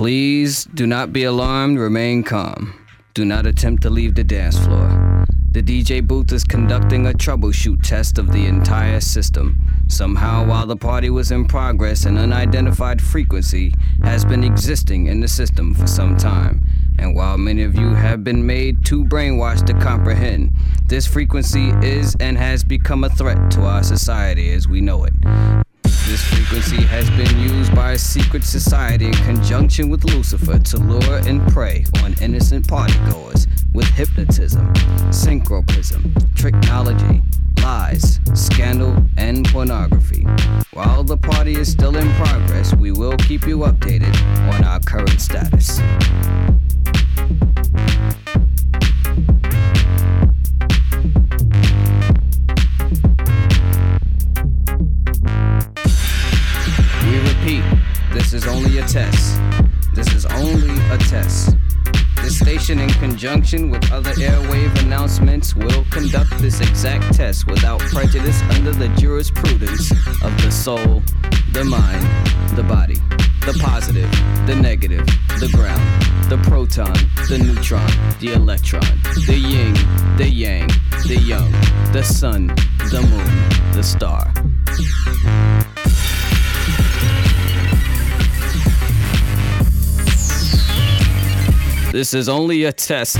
Please do not be alarmed, remain calm. Do not attempt to leave the dance floor. The DJ booth is conducting a troubleshoot test of the entire system. Somehow, while the party was in progress, an unidentified frequency has been existing in the system for some time. And while many of you have been made too brainwashed to comprehend, this frequency is and has become a threat to our society as we know it. This frequency has been used by a secret society in conjunction with Lucifer to lure and prey on innocent partygoers with hypnotism, synchroprism, tricknology, lies, scandal, and pornography. While the party is still in progress, we will keep you updated on our current status. We repeat, this is only a test. This is only a test. This station, in conjunction with other airwave announcements, will conduct this exact test without prejudice under the jurisprudence of the soul, the mind, the body, the positive, the negative, the ground, the proton, the neutron, the electron, the yin, the yang, the young, the sun, the moon, the star. This is only a test.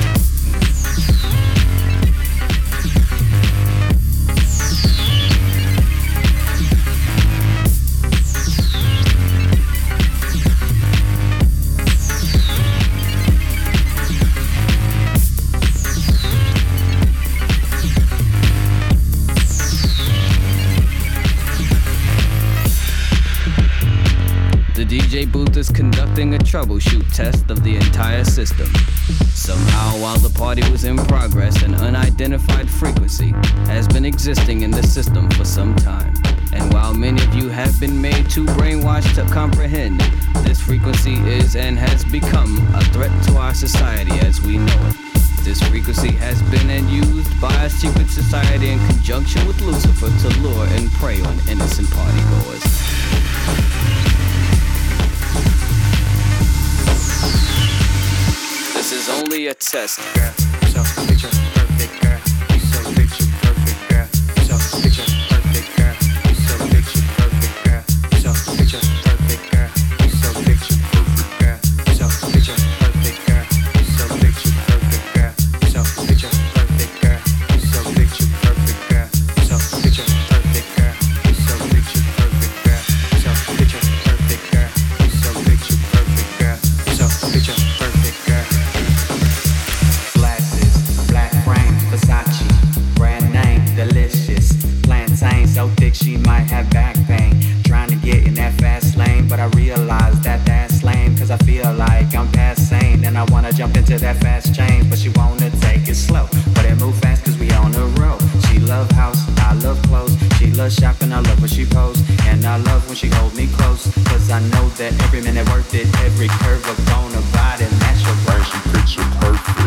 The DJ booth is conducting a troubleshoot test of the entire system. Somehow, while the party was in progress, an unidentified frequency has been existing in the system for some time. And while many of you have been made too brainwashed to comprehend, this frequency is and has become a threat to our society as we know it. This frequency has been and used by a secret society in conjunction with Lucifer to lure and prey on innocent partygoers. This is only a test. Girl, so picture perfect, girl. You so picture perfect, girl. So picture perfect, girl. You so picture perfect, girl. So picture perfect, girl. You so picture perfect, girl. So picture perfect, girl. You so picture perfect, girl. So picture perfect, girl. You so picture perfect, girl. So picture perfect, girl. You so picture perfect, girl. So picture perfect, girl. You so picture perfect, girl. So picture perfect, girl. Black frame, Versace, brand name, delicious. Plantain so thick she might have back pain. Trying to get in that fast lane, but I realize that that's lame. Cause I feel like I'm past sane, and I wanna jump into that fast change. But she wanna take it slow, but it move fast cause we on the road. She love house, I love clothes. She love shopping, I love when she pose. And I love when she hold me close. Cause I know that every minute worth it. Every curve of bone of body, match your version, picture perfect.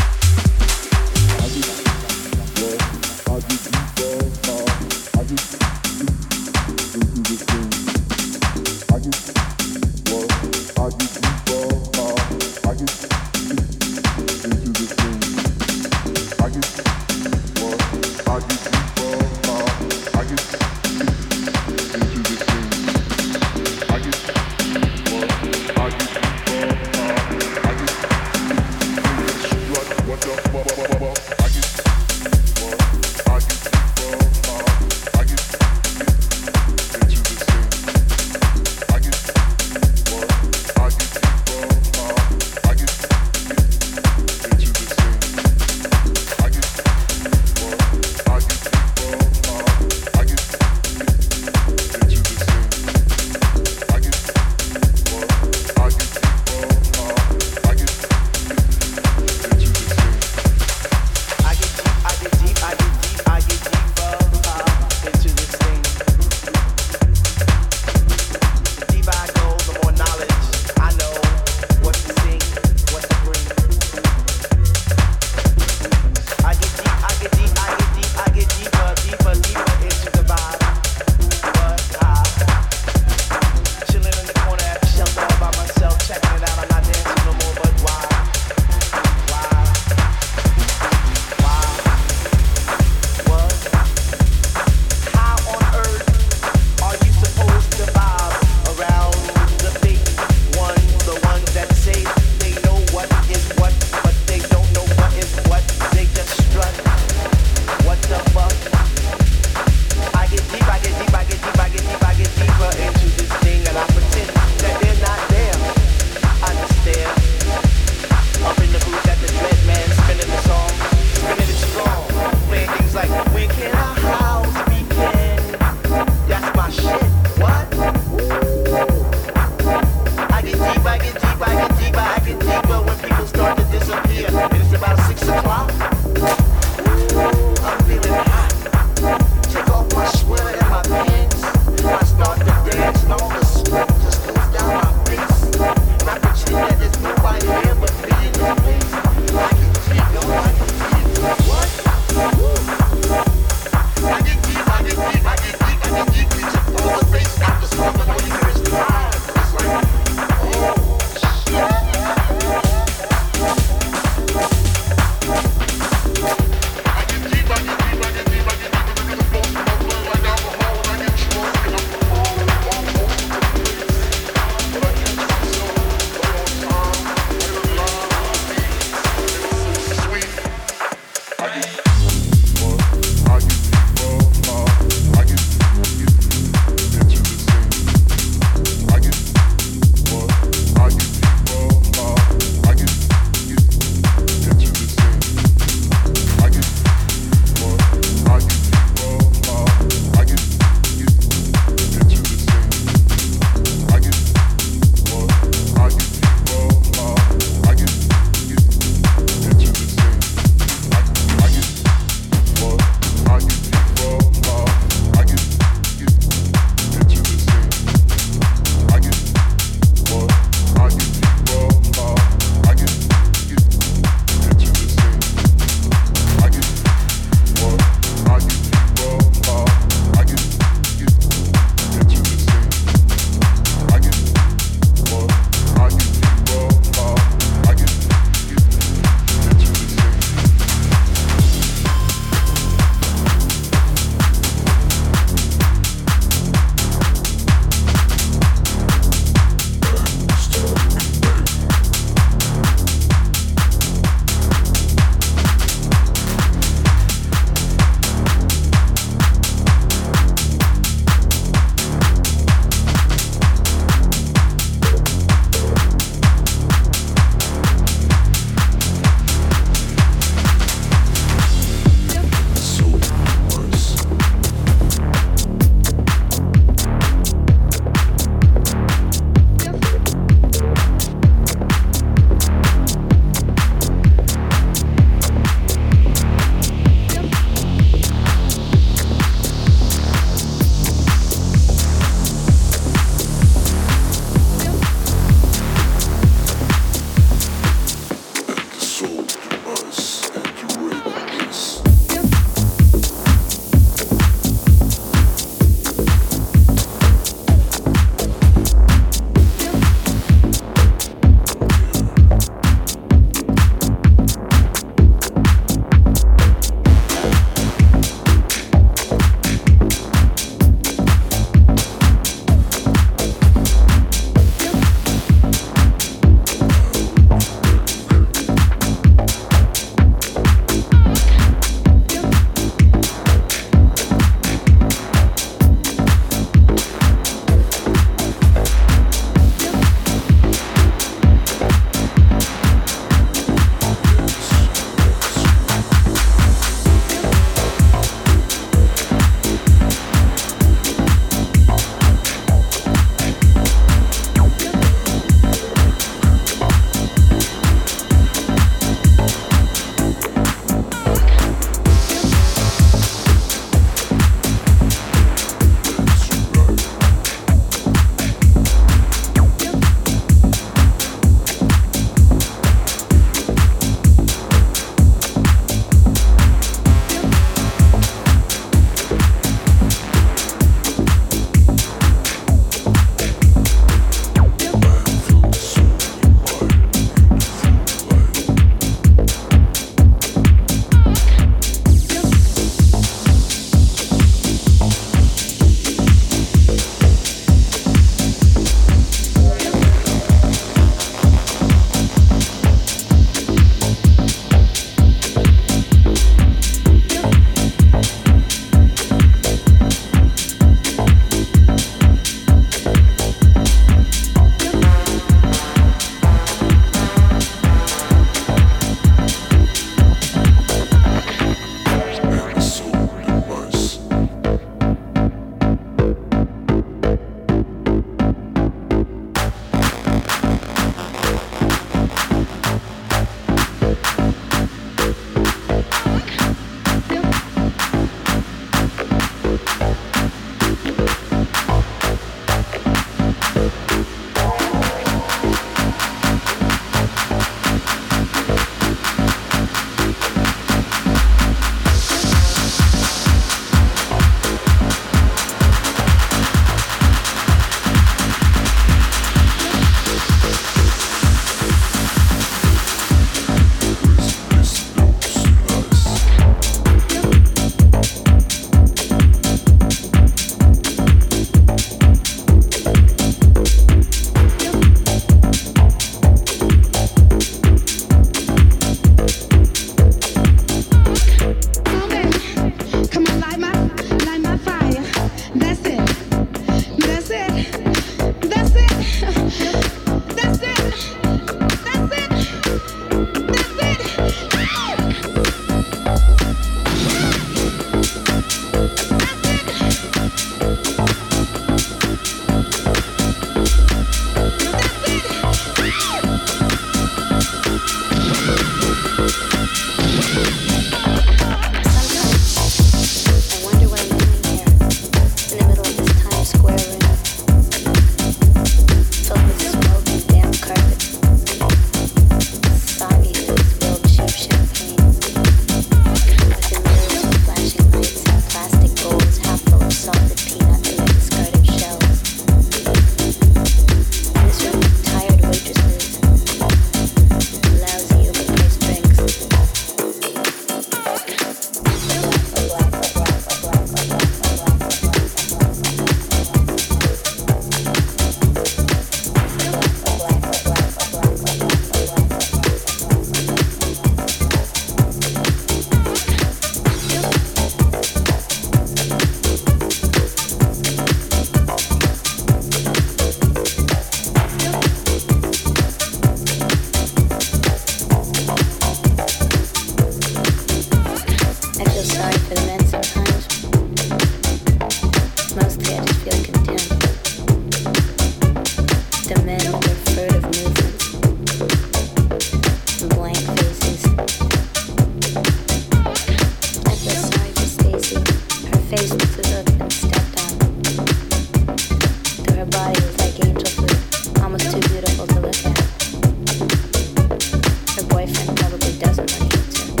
boyfriend probably doesn't when he hits her.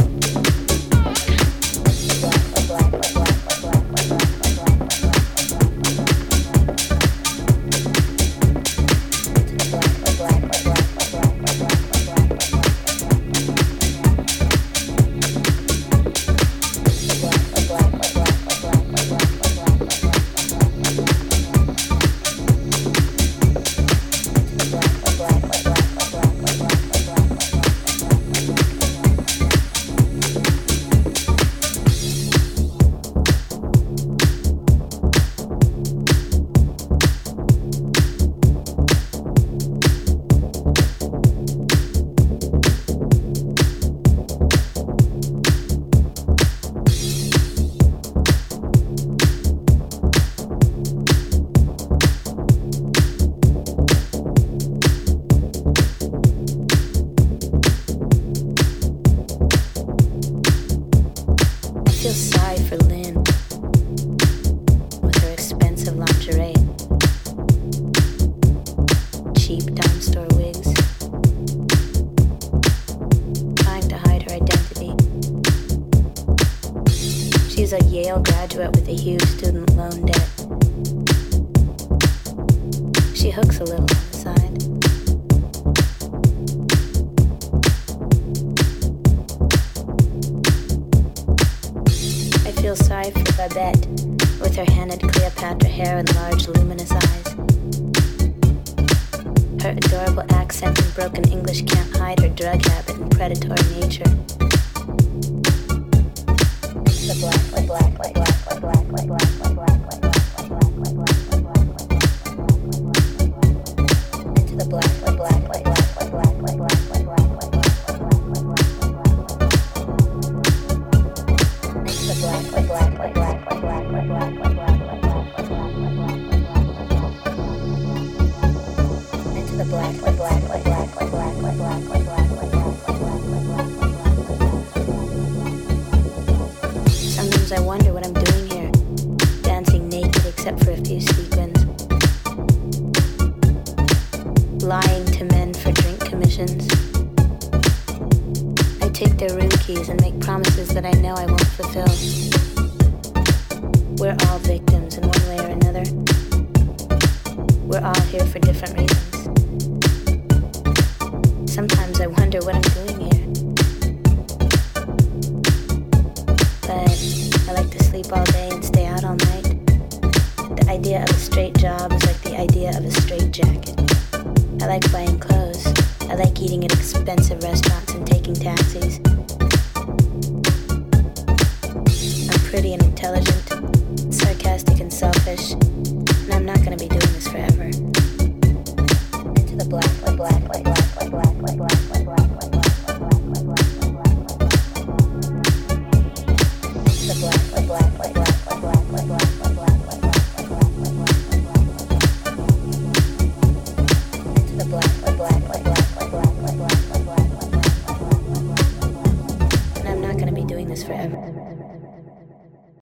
Pretty and intelligent, sarcastic and selfish, and I'm not gonna be doing